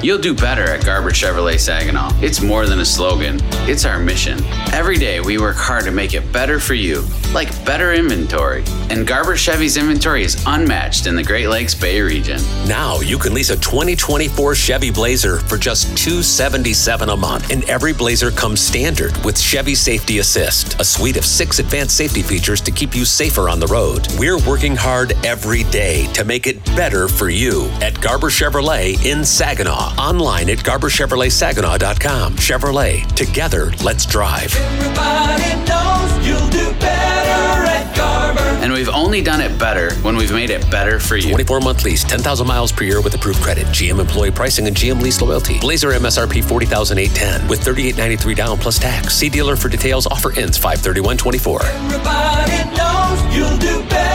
You'll do better at Garber Chevrolet Saginaw. It's more than a slogan. It's our mission. Every day we work hard to make it better for you, like better inventory. And Garber Chevy's inventory is unmatched in the Great Lakes Bay region. Now you can lease a 2024 Chevy Blazer for just $277 a month. And every Blazer comes standard with Chevy Safety Assist, a suite of 6 advanced safety features to keep you safer on the road. We're working hard every day to make it better for you at Garber Chevrolet in Saginaw. Online at GarberChevroletSaginaw.com. Chevrolet, together, let's drive. Everybody knows you'll do better at Garber. And we've only done it better when we've made it better for you. 24-month lease, 10,000 miles per year with approved credit. GM employee pricing and GM lease loyalty. Blazer MSRP $40,810 with $38.93 down plus tax. See dealer for details. Offer ends 5/31/24. Everybody knows you'll do better.